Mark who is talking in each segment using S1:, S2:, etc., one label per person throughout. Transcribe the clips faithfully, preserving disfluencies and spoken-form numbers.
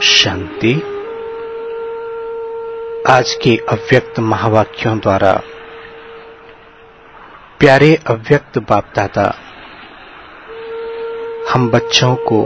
S1: शांति। आज के अव्यक्त महावाक्यों द्वारा प्यारे अव्यक्त बाप दादा हम बच्चों को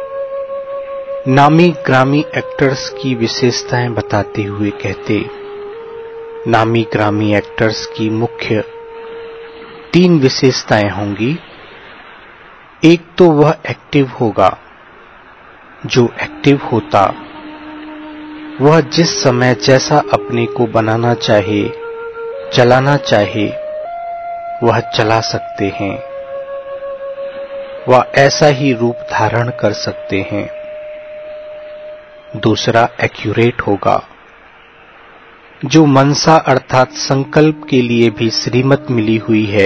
S1: नामी ग्रामी एक्टर्स की विशेषताएं बताते हुए कहते, नामी ग्रामी एक्टर्स की मुख्य तीन विशेषताएं होंगी। एक तो वह एक्टिव होगा, जो एक्टिव होता वह जिस समय जैसा अपने को बनाना चाहे, चलाना चाहे, वह चला सकते हैं, वह ऐसा ही रूप धारण कर सकते हैं। दूसरा एक्यूरेट होगा, जो मनसा अर्थात संकल्प के लिए भी श्रीमत मिली हुई है,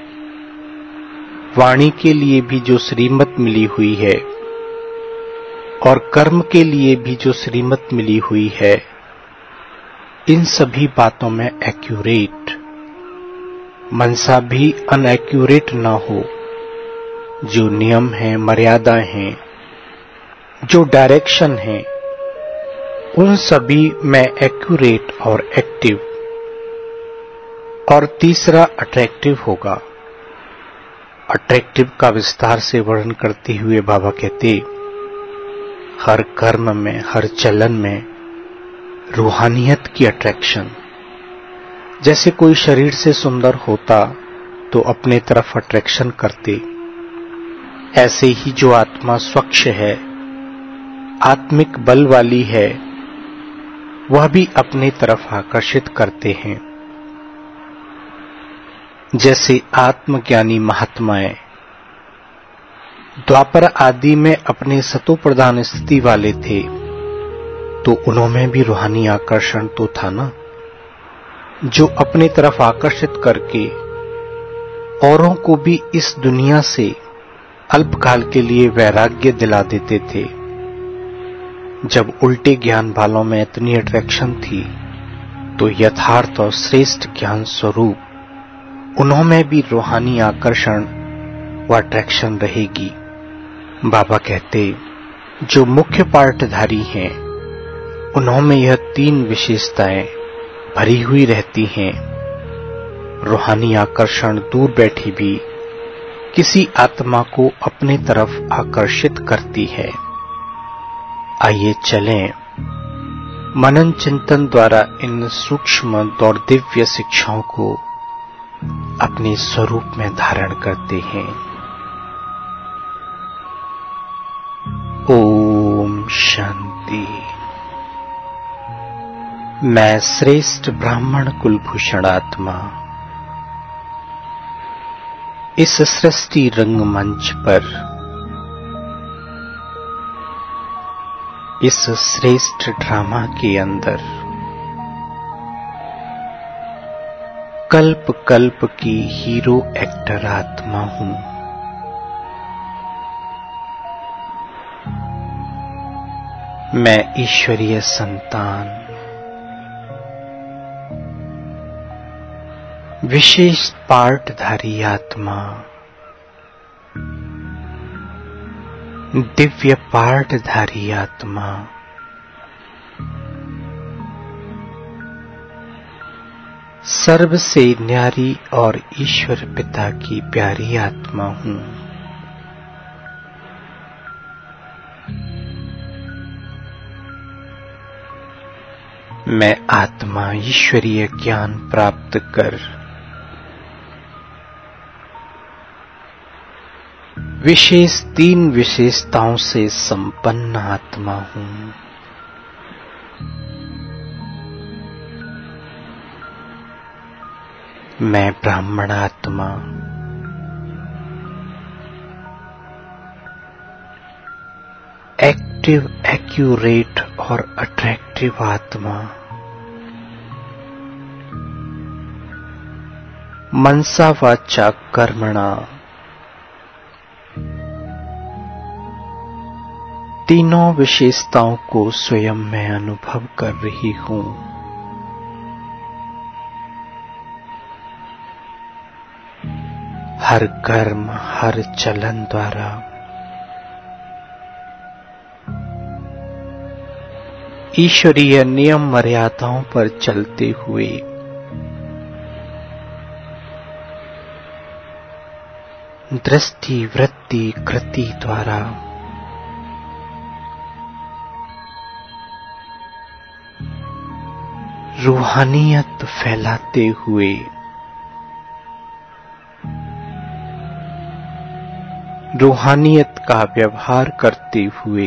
S1: वाणी के लिए भी जो श्रीमत मिली हुई है और कर्म के लिए भी जो श्रीमत मिली हुई है, इन सभी बातों में एक्यूरेट, मनसा भी अनएक्यूरेट ना हो। जो नियम है, मर्यादाएं हैं, जो डायरेक्शन है, उन सभी में एक्यूरेट और एक्टिव। और तीसरा अट्रैक्टिव होगा। अट्रैक्टिव का विस्तार से वर्णन करते हुए बाबा कहते, हर कर्म में, हर चलन में रूहानियत की अट्रैक्शन। जैसे कोई शरीर से सुंदर होता तो अपने तरफ अट्रैक्शन करते, ऐसे ही जो आत्मा स्वच्छ है, आत्मिक बल वाली है, वह भी अपने तरफ आकर्षित करते हैं। जैसे आत्मज्ञानी महात्माएं द्वापर आदि में अपने सतो प्रधान स्थिति वाले थे, तो उन्होंने भी रूहानी आकर्षण तो था ना, जो अपने तरफ आकर्षित करके औरों को भी इस दुनिया से अल्पकाल के लिए वैराग्य दिला देते थे। जब उल्टे ज्ञान वालों में इतनी अट्रैक्शन थी, तो यथार्थ और श्रेष्ठ ज्ञान स्वरूप उन्होंने भी रूहानी आकर्षण व अट्रैक्शन रहेगी। बाबा कहते, जो मुख्य पाठधारी हैं, उन्होंने यह तीन विशेषताएं भरी हुई रहती हैं। रूहानी आकर्षण दूर बैठी भी किसी आत्मा को अपने तरफ आकर्षित करती है। आइए चलें, मनन चिंतन द्वारा इन सूक्ष्म और दिव्य शिक्षाओं को अपने स्वरूप में धारण करते हैं। ओम शांति। मैं श्रेष्ठ ब्राह्मण कुलभूषण आत्मा इस सृष्टि रंगमंच पर इस श्रेष्ठ ड्रामा के अंदर कल्प कल्प की हीरो एक्टर आत्मा हूं। मैं ईश्वरीय संतान, विशेष पार्टधारी आत्मा, दिव्य पार्टधारी आत्मा, सर्व से न्यारी और ईश्वर पिता की प्यारी आत्मा हूं। मैं आत्मा ईश्वरीय ज्ञान प्राप्त कर विशेष तीन विशेषताओं से संपन्न आत्मा हूं। मैं ब्राह्मण आत्मा एक्टिव, एक्यूरेट और अट्रैक्टिव आत्मा, मनसा वाचा कर्मणा तीनों विशेषताओं को स्वयं में अनुभव कर रही हूं। हर कर्म, हर चलन द्वारा ईश्वरीय नियम मर्यादाओं पर चलते हुए दृष्टि, वृत्ति, कृति द्वारा रूहानियत फैलाते हुए रूहानियत का व्यवहार करते हुए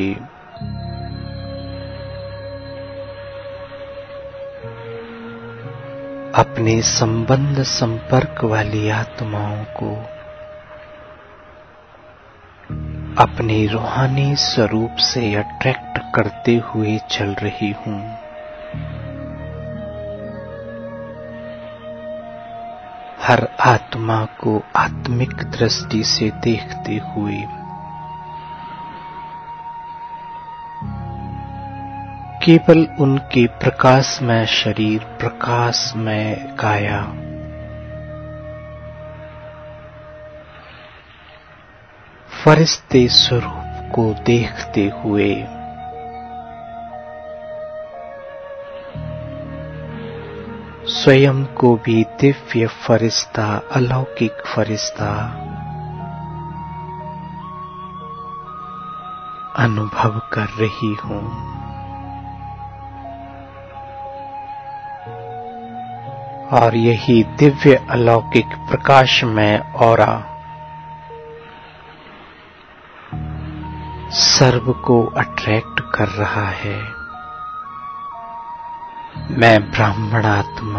S1: अपने संबंध संपर्क वाली आत्माओं को अपने रूहानी स्वरूप से अट्रैक्ट करते हुए चल रही हूं। हर आत्मा को आत्मिक दृष्टि से देखते हुए केवल उनके प्रकाशमय शरीर, प्रकाशमय काया, फरिश्ते स्वरूप को देखते हुए स्वयं को भी दिव्य फरिश्ता, अलौकिक फरिश्ता अनुभव कर रही हूं। और यही दिव्य अलौकिक प्रकाशमय ऑरा सर्व को अट्रैक्ट कर रहा है। मैं ब्राह्मण आत्मा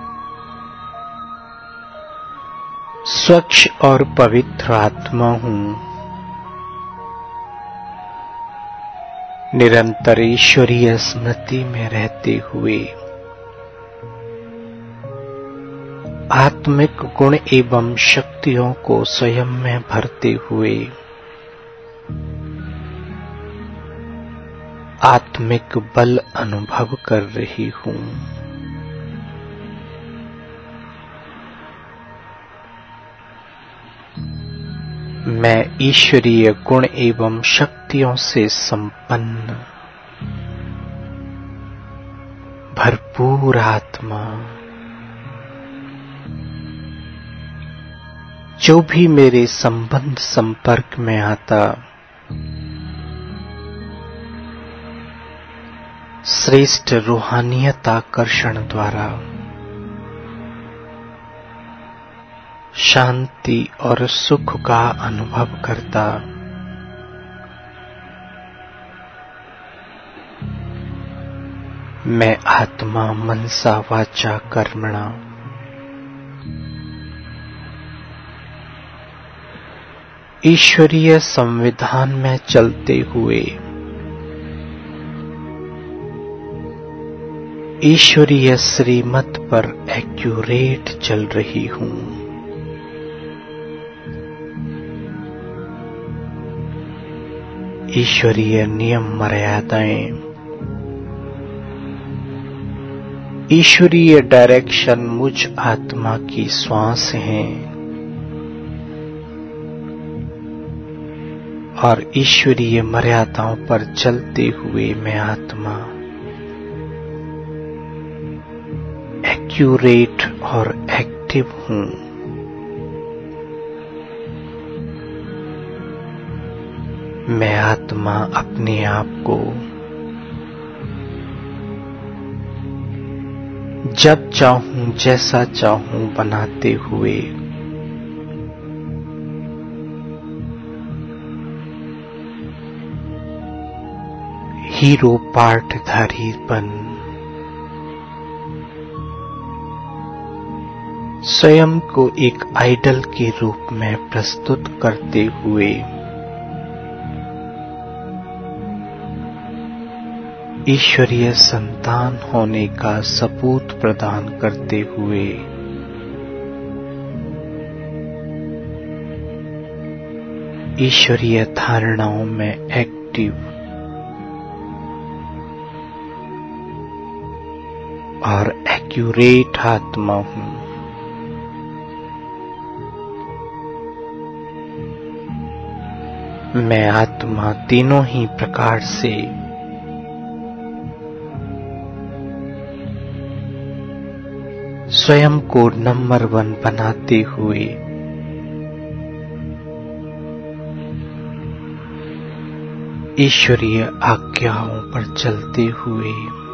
S1: स्वच्छ और पवित्र आत्मा हूं। निरंतर ईश्वरीय स्मृति में रहते हुए आत्मिक गुण एवं शक्तियों को स्वयं में भरते हुए आत्मिक बल अनुभव कर रही हूं। मैं ईश्वरीय गुण एवं शक्तियों से संपन्न भरपूर आत्मा, जो भी मेरे संबंध संपर्क में आता श्रेष्ठ रूहानियत आकर्षण द्वारा शांति और सुख का अनुभव करता, मैं आत्मा मनसा वाचा कर्मणा ईश्वरीय संविधान में चलते हुए ईश्वरीय श्रीमत पर एक्यूरेट चल रही हूं। ईश्वरीय नियम मर्यादाएं, ईश्वरीय डायरेक्शन मुझ आत्मा की श्वास हैं और ईश्वरीय मर्यादाओं पर चलते हुए मैं आत्मा एक्यूरेट और एक्टिव हूं। मैं आत्मा अपने आप को जब चाहूं जैसा चाहूं बनाते हुए हीरो पार्टधारी बन स्वयं को एक आइडल के रूप में प्रस्तुत करते हुए ईश्वरीय संतान होने का सबूत प्रदान करते हुए ईश्वरीय धारणाओं में एक्टिव और एक्यूरेट आत्मा हूं। मैं आत्मा तीनों ही प्रकार से स्वयं को नंबर वन बनाते हुए ईश्वरीय आज्ञाओं पर चलते हुए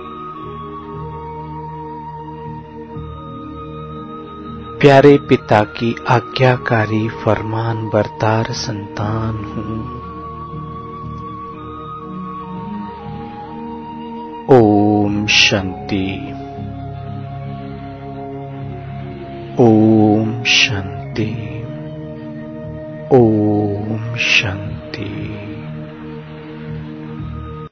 S1: प्यारे पिता की आज्ञाकारी फरमान बरदार संतान हूँ। ओम शांति। ओम शांति। ओम शांति।